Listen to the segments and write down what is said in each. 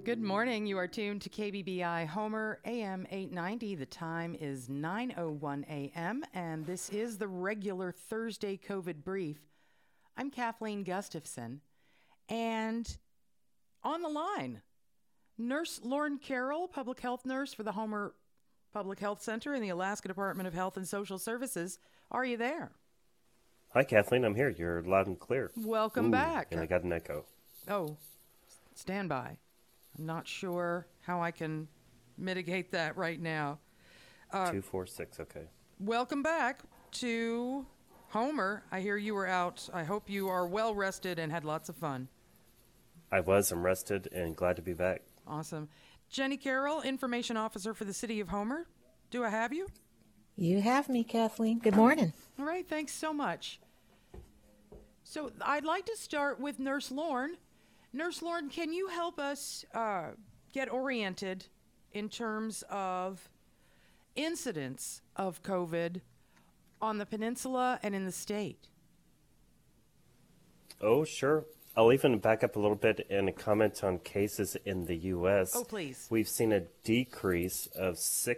Good morning. You are tuned to KBBI Homer, AM 890. The time is 9:01 a.m., and this is the regular Thursday COVID brief. I'm Kathleen Gustafson, and on the line, Nurse Lauren Carroll, public health nurse for the Homer Public Health Center in the Alaska Department of Health and Social Services. Are you there? Hi, Kathleen. I'm here. You're loud and clear. Welcome back. And I got an echo. Oh, stand by. I'm not sure how I can mitigate that right now. 246, okay. Welcome back to Homer. I hear you were out. I hope you are well rested and had lots of fun. I was. I'm rested and glad to be back. Awesome. Jenny Carroll, Information Officer for the City of Homer. Do I have you? You have me, Kathleen. Good morning. All right. Thanks so much. So I'd like to start with Nurse Lauren. Nurse Lauren, can you help us get oriented in terms of incidents of COVID on the peninsula and in the state? Oh, sure. I'll even back up a little bit and comment on cases in the U.S. Oh, please. We've seen a decrease of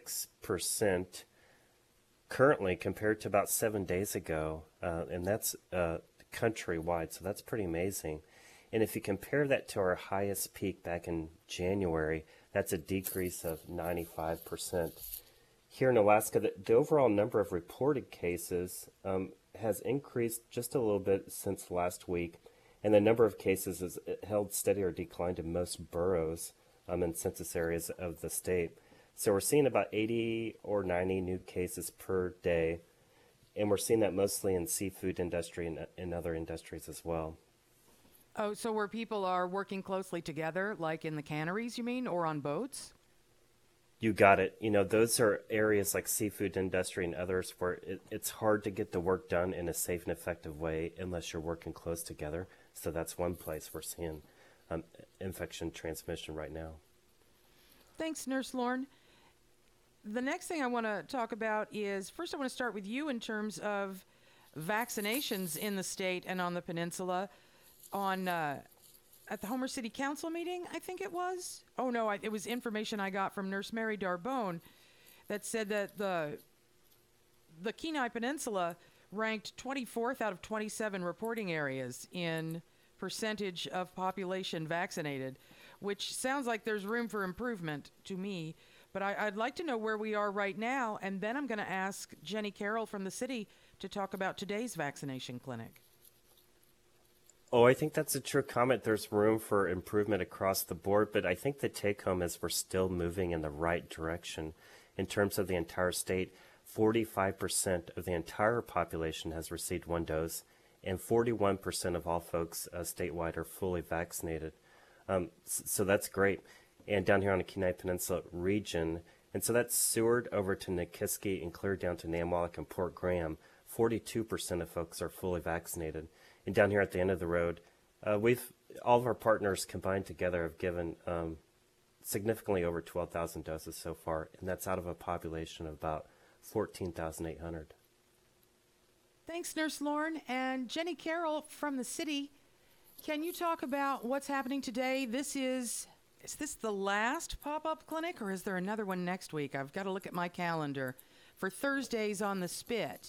6% currently compared to about 7 days ago, and that's countrywide, so that's pretty amazing. And if you compare that to our highest peak back in January, that's a decrease of 95%. Here in Alaska, the overall number of reported cases has increased just a little bit since last week, and the number of cases has held steady or declined in most boroughs and census areas of the state. So we're seeing about 80 or 90 new cases per day, and we're seeing that mostly in seafood industry and in other industries as well. Oh, so where people are working closely together, like in the canneries, you mean, or on boats? You got it. You know, those are areas like seafood industry and others where it's hard to get the work done in a safe and effective way unless you're working close together. So that's one place we're seeing infection transmission right now. Thanks, Nurse Lauren. The next thing I want to talk about is, first I want to start with you in terms of vaccinations in the state and on the peninsula. At the Homer City Council meeting, I think it was. Oh, no, it was information I got from Nurse Mary Darbone that said that the Kenai Peninsula ranked 24th out of 27 reporting areas in percentage of population vaccinated, which sounds like there's room for improvement to me. But I'd like to know where we are right now, and then I'm going to ask Jenny Carroll from the city to talk about today's vaccination clinic. Oh, I think that's a true comment. There's room for improvement across the board, but I think the take-home is we're still moving in the right direction. In terms of the entire state, 45% of the entire population has received one dose, and 41% of all folks statewide are fully vaccinated. So that's great. And down here on the Kenai Peninsula region, and so that's Seward over to Nikiski and clear down to Namwalek and Port Graham, 42% of folks are fully vaccinated. And down here at the end of the road, all of our partners combined together have given significantly over 12,000 doses so far, and that's out of a population of about 14,800. Thanks, Nurse Lauren. And Jenny Carroll from the city, can you talk about what's happening today? Is this the last pop-up clinic, or is there another one next week? I've got to look at my calendar for Thursdays on the Spit.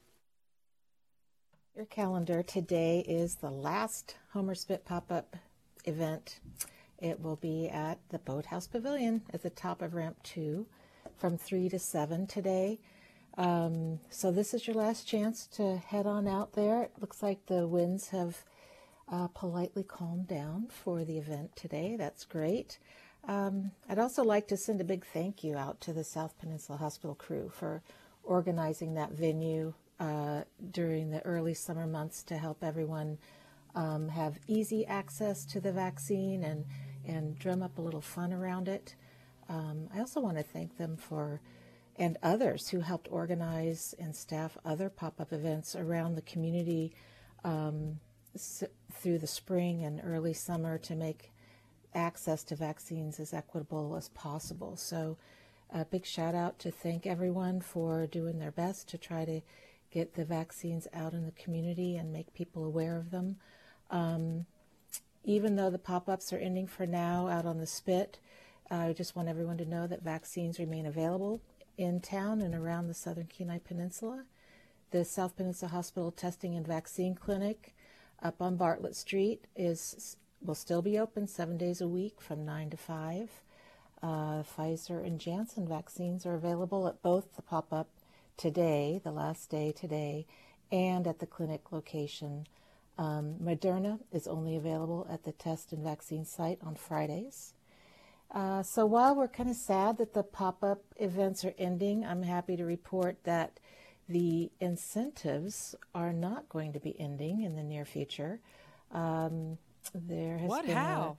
Your calendar today is the last Homer Spit pop-up event. It will be at the Boathouse Pavilion at the top of Ramp 2 from 3 to 7 today. So this is your last chance to head on out there. It looks like the winds have politely calmed down for the event today. That's great. I'd also like to send a big thank you out to the South Peninsula Hospital crew for organizing that venue during the early summer months to help everyone have easy access to the vaccine and drum up a little fun around it. I also want to thank them and others who helped organize and staff other pop-up events around the community through the spring and early summer to make access to vaccines as equitable as possible. So a big shout out to thank everyone for doing their best to try to get the vaccines out in the community and make people aware of them. even though the pop-ups are ending for now out on the Spit, I just want everyone to know that vaccines remain available in town and around the Southern Kenai Peninsula. The South Peninsula Hospital Testing and Vaccine Clinic up on Bartlett Street will still be open 7 days a week from 9 to 5. Pfizer and Janssen vaccines are available at both the pop-up today, the last day today, and at the clinic location. Moderna is only available at the test and vaccine site on Fridays. So while we're kind of sad that the pop-up events are ending, I'm happy to report that the incentives are not going to be ending in the near future. There has What? been How?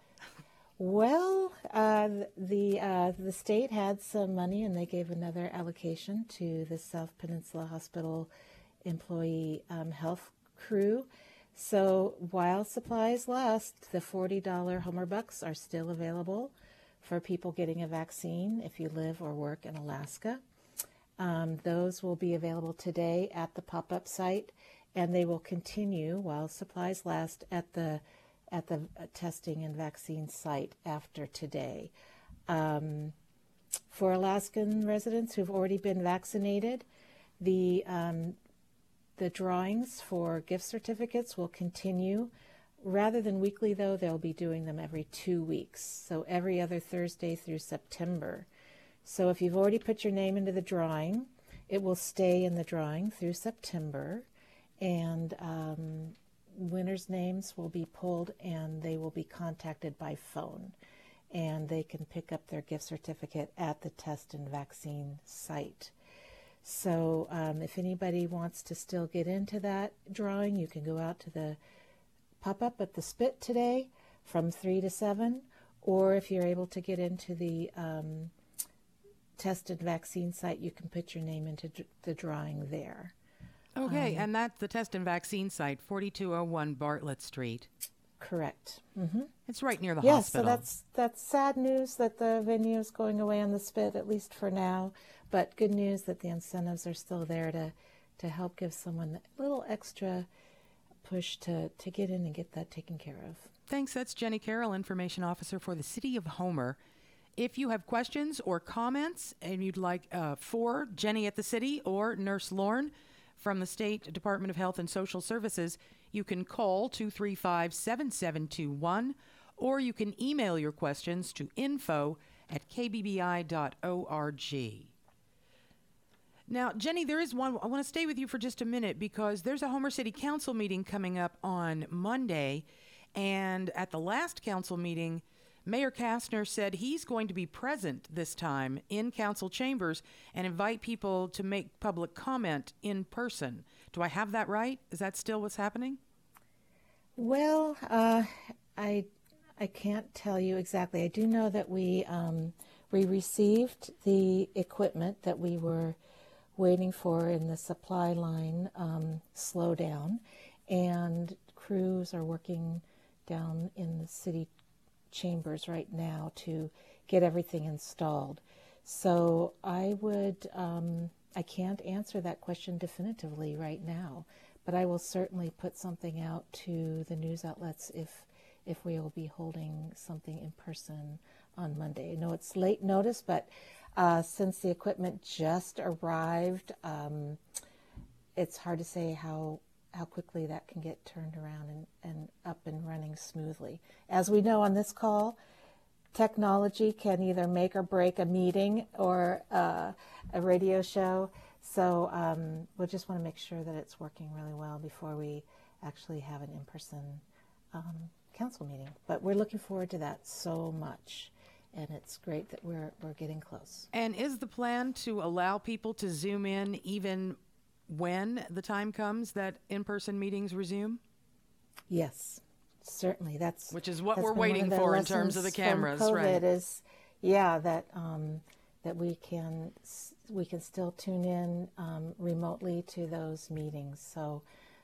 The state had some money and they gave another allocation to the South Peninsula Hospital employee health crew. So while supplies last, the $40 Homer Bucks are still available for people getting a vaccine if you live or work in Alaska. Those will be available today at the pop-up site, and they will continue while supplies last at the testing and vaccine site after today. For Alaskan residents who've already been vaccinated, the drawings for gift certificates will continue. Rather than weekly, though, they'll be doing them every 2 weeks, so every other Thursday through September. So if you've already put your name into the drawing, it will stay in the drawing through September, and winners' names will be pulled and they will be contacted by phone, and they can pick up their gift certificate at the test and vaccine site. So if anybody wants to still get into that drawing, you can go out to the pop-up at the Spit today from 3 to 7, or if you're able to get into the test and vaccine site, you can put your name into the drawing there. Okay, and that's the test and vaccine site, 4201 Bartlett Street. Correct. Mm-hmm. It's right near the Yes, hospital. so that's sad news that the venue is going away on the Spit, at least for now, but good news that the incentives are still there to help give someone a little extra push to get in and get that taken care of. Thanks. That's Jenny Carroll, Information Officer for the City of Homer. If you have questions or comments and you'd like for Jenny at the city or Nurse Lauren from the State Department of Health and Social Services, you can call 235-7721, or you can email your questions to info@kbbi.org. Now, Jenny, there is one. I want to stay with you for just a minute because there's a Homer City Council meeting coming up on Monday. And at the last council meeting, Mayor Kastner said he's going to be present this time in council chambers and invite people to make public comment in person. Do I have that right? Is that still what's happening? Well, I can't tell you exactly. I do know that we received the equipment that we were waiting for in the supply line slowdown, and crews are working down in the city chambers right now to get everything installed. So I can't answer that question definitively right now, but I will certainly put something out to the news outlets if we will be holding something in person on Monday. I know it's late notice, but since the equipment just arrived, it's hard to say how quickly that can get turned around and up and running smoothly. As we know on this call, technology can either make or break a meeting or a radio show. So we'll just want to make sure that it's working really well before we actually have an in-person council meeting. But we're looking forward to that so much. And it's great that we're getting close. And is the plan to allow people to Zoom in even when the time comes that in-person meetings resume? Yes, certainly. Which is what we're been waiting one of the for in terms of the lessons cameras, from COVID right? Is, that we can still tune in remotely to those meetings. So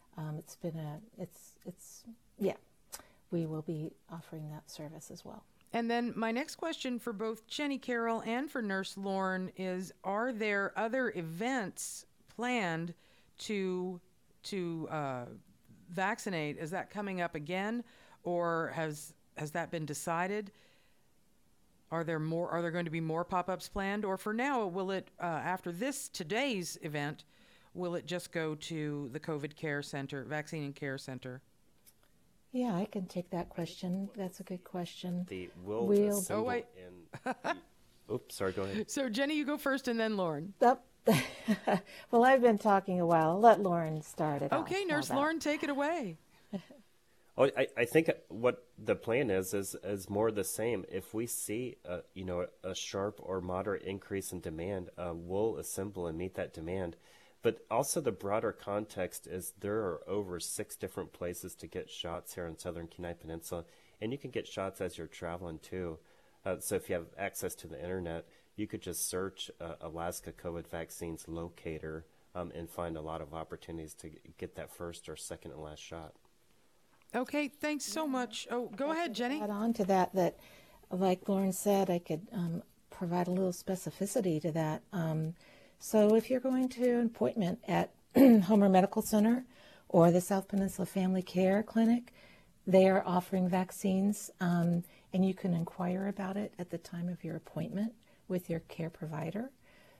we will be offering that service as well. And then my next question for both Jenny Carroll and for Nurse Lauren is, are there other events planned to vaccinate? Is that coming up again? or has that been decided? Are there going to be more pop-ups planned, or for now, will it after today's event, will it just go to the COVID care center, vaccine and care center? Yeah, I can take that question. That's a good question. The will We'll- assemble Oh, wait. Oops, sorry, go ahead. So Jenny, you go first, and then Lauren. Up. Well, I've been talking a while. Let Lauren start it off. Okay, How Nurse about- Lauren, take it away. Oh, I think what the plan is more the same. If we see a sharp or moderate increase in demand, we'll assemble and meet that demand. But also the broader context is there are over 6 different places to get shots here in Southern Kenai Peninsula, and you can get shots as you're traveling too. So if you have access to the internet, you could just search Alaska COVID vaccines locator and find a lot of opportunities to get that first or second and last shot. Okay, thanks so much. Oh, go ahead, Jenny. Add on to that, like Lauren said, I could provide a little specificity to that. So if you're going to an appointment at Homer Medical Center or the South Peninsula Family Care Clinic, they are offering vaccines, and you can inquire about it at the time of your appointment with your care provider.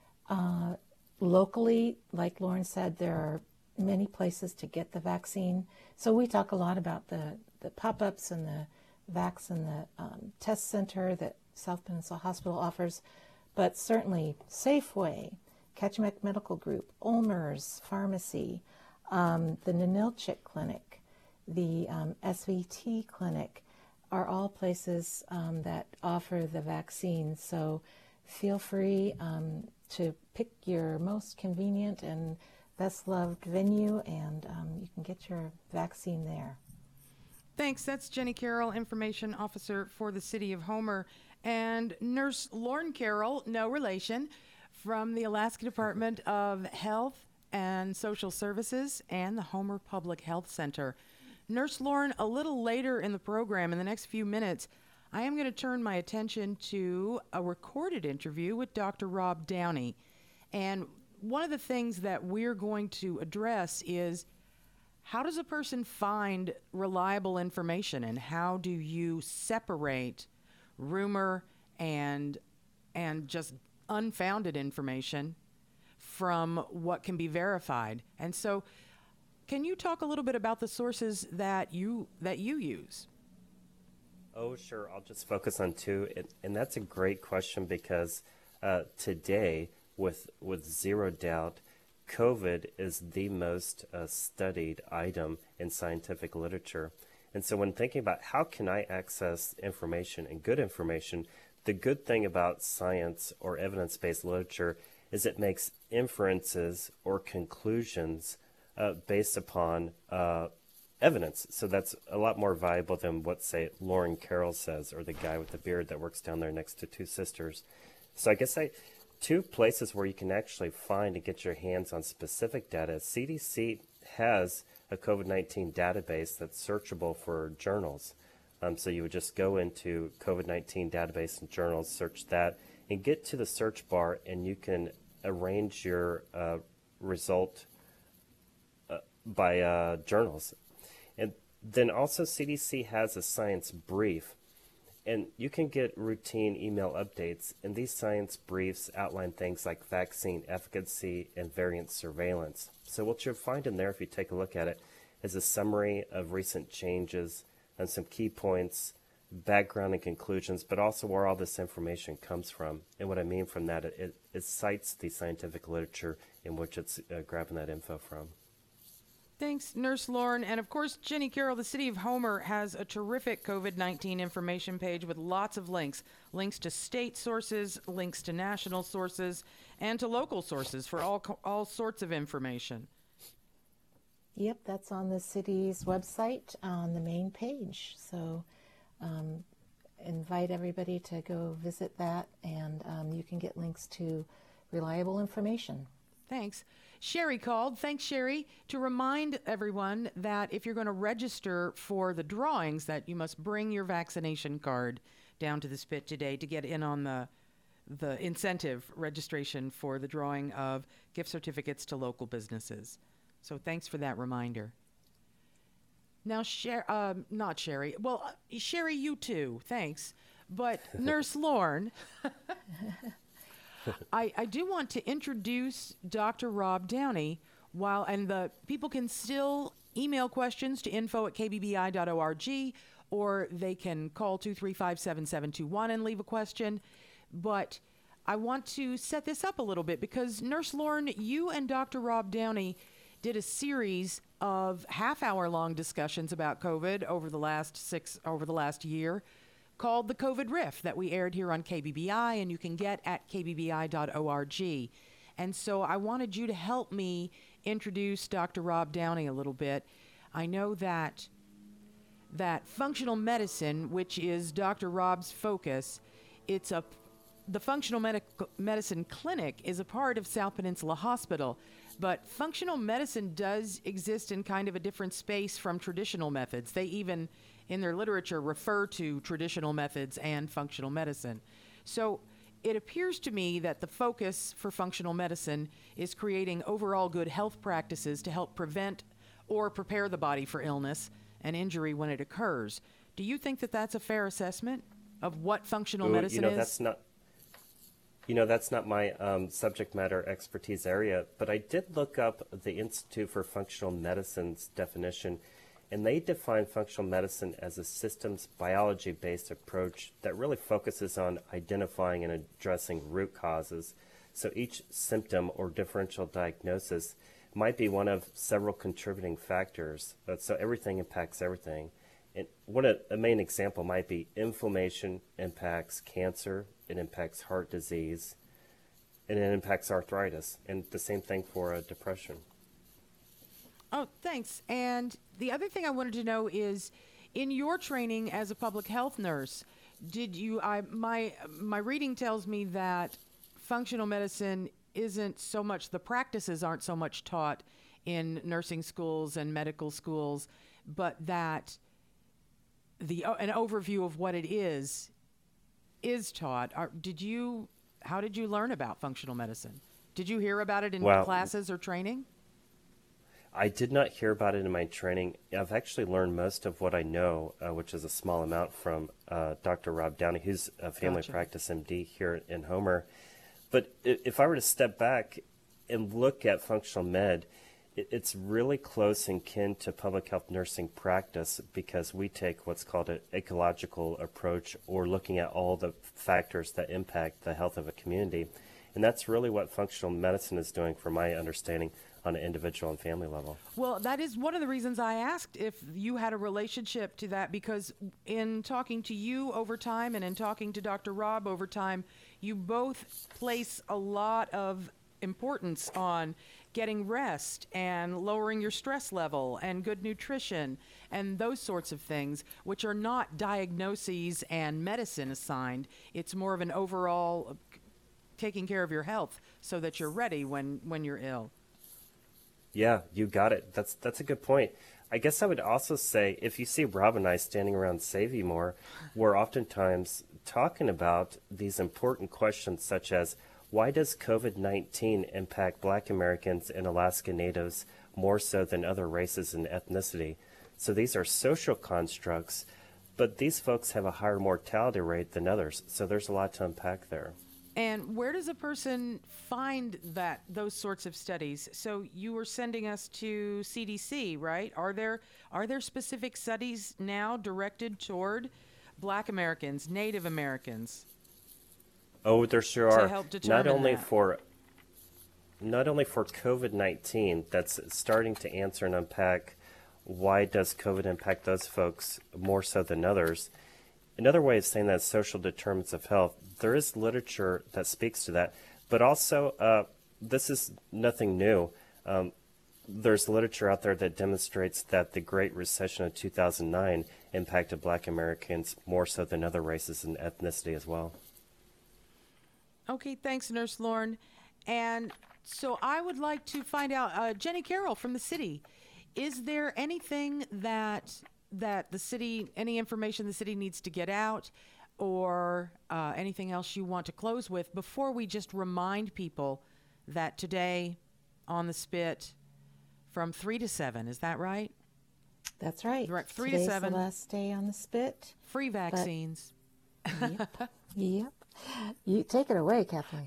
Locally, like Lauren said, there are many places to get the vaccine. So we talk a lot about the pop-ups and the vax and the test center that South Peninsula Hospital offers, but certainly Safeway, Kachemak Medical Group, Olmer's Pharmacy, the Ninilchik Clinic, the SVT Clinic are all places that offer the vaccine. So feel free to pick your most convenient and best loved venue, and you can get your vaccine there. Thanks. That's Jenny Carroll, Information Officer for the City of Homer, and Nurse Lauren Carroll, no relation, from the Alaska Department of Health and Social Services and the Homer Public Health Center. Nurse Lauren, a little later in the program, in the next few minutes, I am going to turn my attention to a recorded interview with Dr. Rob Downey. And one of the things that we're going to address is, how does a person find reliable information, and how do you separate rumor and just unfounded information from what can be verified? And so, can you talk a little bit about the sources that you use? Oh, sure. I'll just focus on 2, and that's a great question because today, with zero doubt, COVID is the most studied item in scientific literature. And so when thinking about how can I access information and good information, the good thing about science or evidence-based literature is it makes inferences or conclusions based upon evidence. So that's a lot more valuable than what, say, Lauren Carroll says, or the guy with the beard that works down there next to 2 sisters. So I guess 2 places where you can actually find and get your hands on specific data. CDC has a COVID-19 database that's searchable for journals. So you would just go into COVID-19 database and journals, search that, and get to the search bar, and you can arrange your result by journals. And then also CDC has a science brief, and you can get routine email updates, and these science briefs outline things like vaccine efficacy and variant surveillance. So what you'll find in there, if you take a look at it, is a summary of recent changes and some key points, background and conclusions, but also where all this information comes from. And what I mean from that, it cites the scientific literature in which it's grabbing that info from. Thanks, Nurse Lauren. And of course, Jenny Carroll, the City of Homer, has a terrific COVID-19 information page with lots of links. Links to state sources, links to national sources, and to local sources for all sorts of information. Yep, that's on the city's website on the main page. So invite everybody to go visit that, and you can get links to reliable information. Thanks. Sherry called. Thanks, Sherry. To remind everyone that if you're going to register for the drawings, that you must bring your vaccination card down to the spit today to get in on the incentive registration for the drawing of gift certificates to local businesses. So thanks for that reminder. Now, not Sherry. Well, Sherry, you too. Thanks. But Nurse Lorne, I do want to introduce Dr. Rob Downey. And the people can still email questions to info@kbbi.org, or they can call 235-7721 and leave a question. But I want to set this up a little bit because Nurse Lorne, you and Dr. Rob Downey did a series of half-hour-long discussions about COVID over the last year, called the COVID Riff, that we aired here on KBBI, and you can get at kbbi.org. And so I wanted you to help me introduce Dr. Rob Downey a little bit. I know that functional medicine, which is Dr. Rob's focus, the functional medicine clinic is a part of South Peninsula Hospital, but functional medicine does exist in kind of a different space from traditional methods. They even, in their literature, refer to traditional methods and functional medicine. So it appears to me that the focus for functional medicine is creating overall good health practices to help prevent or prepare the body for illness and injury when it occurs. Do you think that that's a fair assessment of what functional medicine is? That's not my subject matter expertise area, but I did look up the Institute for Functional Medicine's definition, and they define functional medicine as a systems biology-based approach that really focuses on identifying and addressing root causes. So each symptom or differential diagnosis might be one of several contributing factors. So everything impacts everything. And a main example might be inflammation impacts cancer, it impacts heart disease, and it impacts arthritis, and the same thing for depression. Oh, thanks. And the other thing I wanted to know is, in your training as a public health nurse, my reading tells me that functional medicine the practices aren't so much taught in nursing schools and medical schools, but that an overview of what it is taught. How did you learn about functional medicine? Did you hear about it in classes or training? I did not hear about it in my training. I've actually learned most of what I know, which is a small amount, from Dr. Rob Downey, who's a family practice MD here in Homer. But if I were to step back and look at functional med, it's really close and kin to public health nursing practice because we take what's called an ecological approach, or looking at all the factors that impact the health of a community. And that's really what functional medicine is doing, from my understanding, on an individual and family level. Well, that is one of the reasons I asked if you had a relationship to that, because in talking to you over time and in talking to Dr. Rob over time, you both place a lot of importance on getting rest and lowering your stress level and good nutrition and those sorts of things, which are not diagnoses and medicine assigned. It's more of an overall taking care of your health so that you're ready when you're ill. Yeah, you got it. That's a good point. I guess I would also say, if you see Rob and I standing around Save You More, we're oftentimes talking about these important questions, such as, why does COVID-19 impact Black Americans and Alaska Natives more so than other races and ethnicity? So these are social constructs, but these folks have a higher mortality rate than others. So there's a lot to unpack there. And where does a person find those sorts of studies? So you were sending us to CDC, right? Are there specific studies now directed toward Black Americans, Native Americans? Oh, there sure are. To help determine not only for COVID-19, that's starting to answer and unpack why does COVID impact those folks more so than others. Another way of saying that is social determinants of health. There is literature that speaks to that, but also this is nothing new. There's literature out there that demonstrates that the Great Recession of 2009 impacted Black Americans more so than other races and ethnicity as well. Okay, thanks, Nurse Lorne. And so I would like to find out, Jenny Carroll from the city, is there anything that the city, any information the city needs to get out, or anything else you want to close with before we just remind people that today on the Spit from 3 to 7, is that right? That's right. Right, 3 to Today's 7. the last day on the spit. Free vaccines. Yep. Yep. You take it away, Kathleen.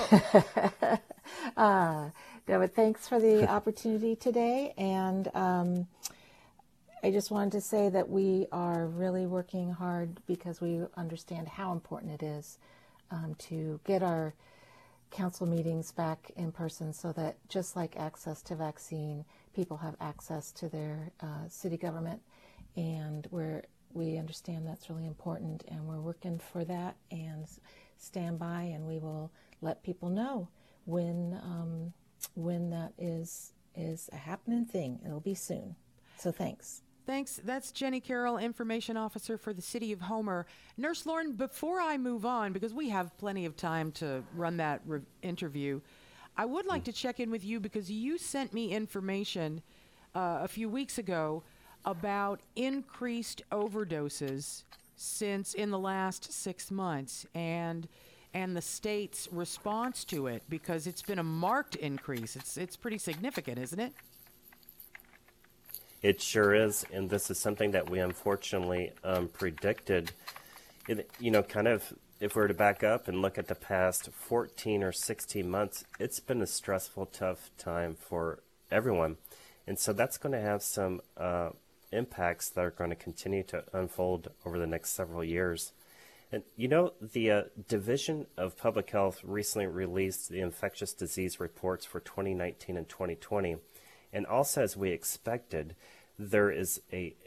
No, but thanks for the opportunity today. And I just wanted to say that we are really working hard because we understand how important it is to get our council meetings back in person so that just like access to vaccine, people have access to their city government. And we understand that's really important, and we're working for that and stand by, and we will let people know when that is a happening thing. It'll be soon. So thanks. Thanks. That's Jenny Carroll, Information Officer for the City of Homer. Nurse Lauren, before I move on, because we have plenty of time to run that interview, I would like to check in with you because you sent me information a few weeks ago about increased overdoses since in the last 6 months and the state's response to it, because it's been a marked increase. It's pretty significant, isn't it? It sure is, and this is something that we unfortunately predicted. Kind of, if we were to back up and look at the past 14 or 16 months, it's been a stressful, tough time for everyone. And so that's going to have some impacts that are going to continue to unfold over the next several years. And the Division of Public Health recently released the infectious disease reports for 2019 and 2020. And also, as we expected, there is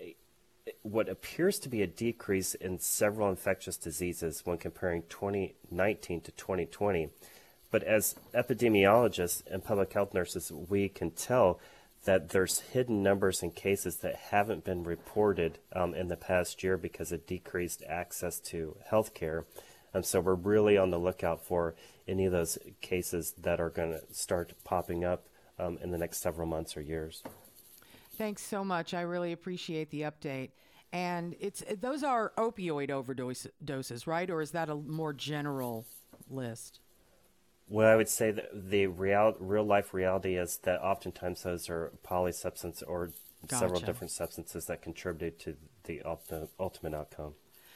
what appears to be a decrease in several infectious diseases when comparing 2019 to 2020. But as epidemiologists and public health nurses, we can tell that there's hidden numbers and cases that haven't been reported in the past year because of decreased access to health care. So we're really on the lookout for any of those cases that are going to start popping up in the next several months or years. Thanks so much. I really appreciate the update. And those are opioid overdoses, right? Or is that a more general list? Well, I would say that the real-life reality is that oftentimes those are polysubstance or several different substances that contribute to the ultimate outcome.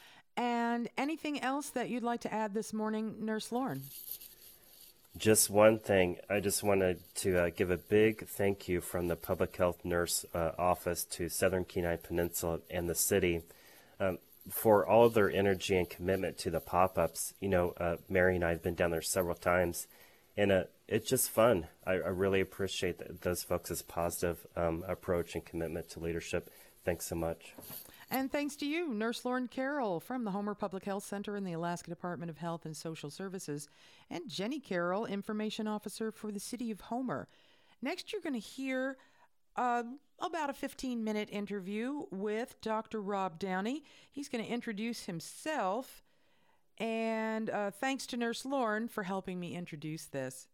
And anything else that you'd like to add this morning, Nurse Lauren? Just one thing. I just wanted to give a big thank you from the Public Health Nurse Office to Southern Kenai Peninsula and the city for all of their energy and commitment to the pop-ups. Mary and I have been down there several times, and it's just fun. I really appreciate those folks' positive approach and commitment to leadership. Thanks so much. And thanks to you, Nurse Lauren Carroll from the Homer Public Health Center in the Alaska Department of Health and Social Services, and Jenny Carroll, Information Officer for the City of Homer. Next, you're going to hear about a 15-minute interview with Dr. Rob Downey. He's going to introduce himself, and thanks to Nurse Lauren for helping me introduce this.